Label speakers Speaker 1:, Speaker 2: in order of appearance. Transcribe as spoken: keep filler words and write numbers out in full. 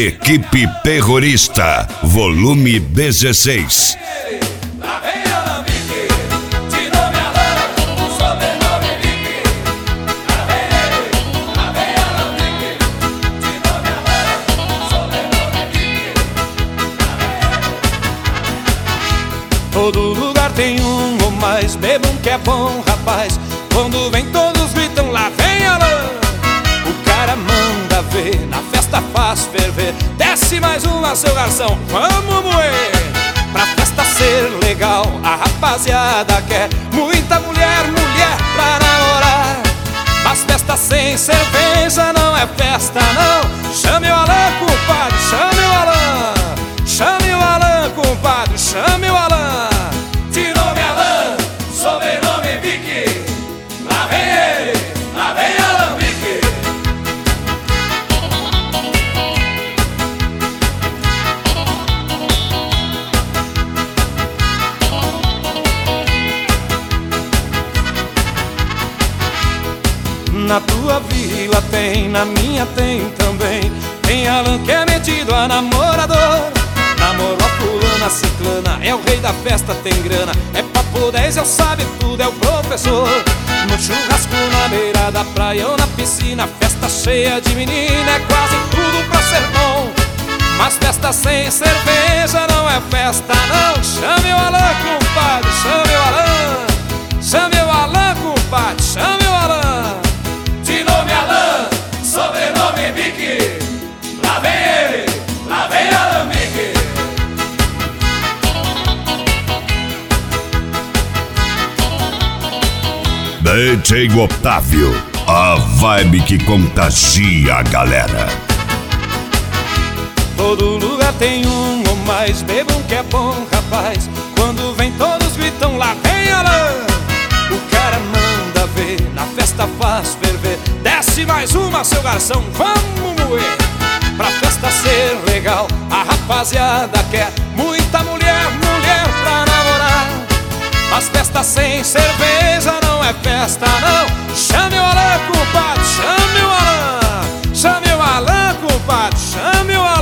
Speaker 1: Equipe Terrorista, volume dezesseis.
Speaker 2: Todo lugar tem um ou mais, bebam que é bom, rapaz. Quando vem todos gritam, lá vem a lã. O cara manda ver, na festa faz ferver. Desce mais uma, seu garçom, vamos moer. Pra festa ser legal, a rapaziada quer muita mulher, mulher pra namorar. Mas festa sem cerveja não é festa não. Chame o Alã, compadre, chame o Alã. Chame o Alã, compadre, chame o Alã. De nome Alã, sobrenome Vicky. Lá vem ele, lá vem Alambique. Na tua vila tem, na minha tem também. Tem Alã que é metido a namorador. Namorou a fulana, ciclana, é o rei da festa, tem grana. É papo dez, eu sabe tudo, é o professor. No churrasco, na beira da praia ou na piscina, festa cheia de menina, é quase tudo pra ser bom. Mas festa sem cerveja não é festa não. Chame o Alã, compadre, chame o Alã. Chame o Alã, compadre, chame o Alã. De nome Alã, sobrenome Vicky. Lá vem ele, lá vem Alambique.
Speaker 1: D J Otávio, a vibe que contagia a galera.
Speaker 2: Todo lugar tem um ou mais, bebam que é bom, rapaz. Quando vem todos gritam, lá vem Alã. O cara manda ver, na festa faz ferver. Desce mais uma, seu garçom, vamos moer. Pra festa ser legal, a rapaziada quer muita mulher, mulher pra namorar. Mas festa sem cerveja não é festa não. Chame o Alã, compadre, chame o Alã. Chame o Alã, compadre, chame o Alã.